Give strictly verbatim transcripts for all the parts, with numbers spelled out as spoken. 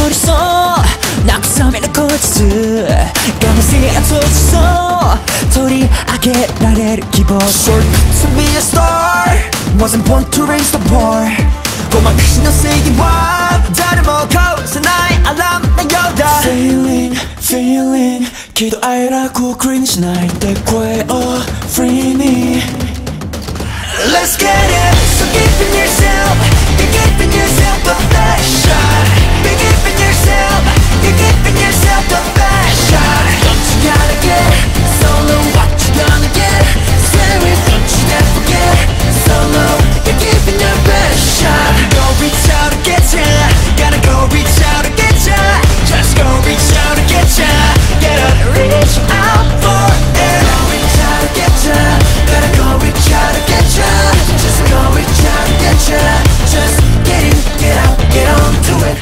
버렸어慰めの口実가만히 앉아있어 도리하게 나를 기뻐 Short to be a star Wasn't born to raise the bar 고만 크신 너 세기와 다름없고 나의 알람 난 여다 Feeling, feeling 기도하라고 cringe 나의 대괴 Oh, free me Let's get it So give in yourself You're giving yourself the best shot You're giving yourself You're giving yourself the best shot Don't you gotta get solo What you gonna get Say it, don't you never get solo You're giving your best shot Go reach out and get ya Gotta go reach out and get ya Just go reach out and get ya Gotta reach out for it Go reach out and get ya Gotta go reach out and get ya Just go reach out and get ya Just get in, get out, get on to it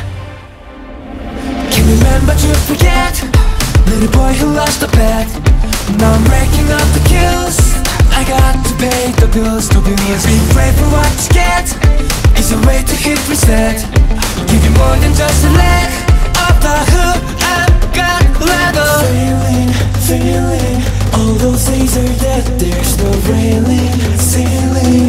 Can't remember to forget Little boy who lost the bet Now I'm racking up the kills I got to pay the bills, the bills Be brave for what you get It's a way to hit reset Give you more than just a leg Up the hook, I've got leather Feeling, feeling All those days are dead There's no railing, ceiling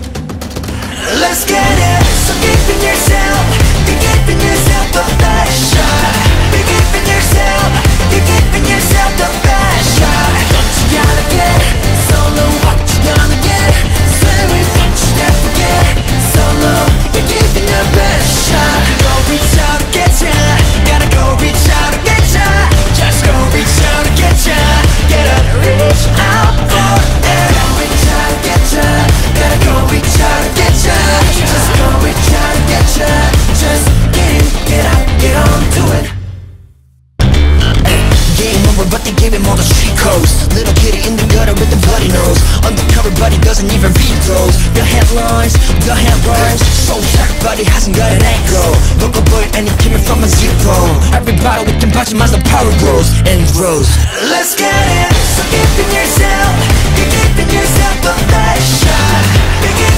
Let's get it So give in yourself You're giving yourself the best shot You're giving yourself You're giving yourself the best shot Don't you gotta get solo What you gonna get Say it, don't you never get solo You're giving your best shot Go reach out and get ya Gotta go reach out and get ya Just go reach out and get ya Gotta reach out for it Go reach out and get ya Gotta go reach out and get ya Just go reach out and get ya Just get in, get out, get on to it Game over but they gave him all the street codes Little kitty in the gutter with the bloody nose Undercover but he doesn't even read those The headlines, the headlines So jacked but he hasn't got an echo Local boy and he came from a zero Everybody we can watch him as the power grows and grows Let's get it! So give in yourself You're giving yourself the best shot You're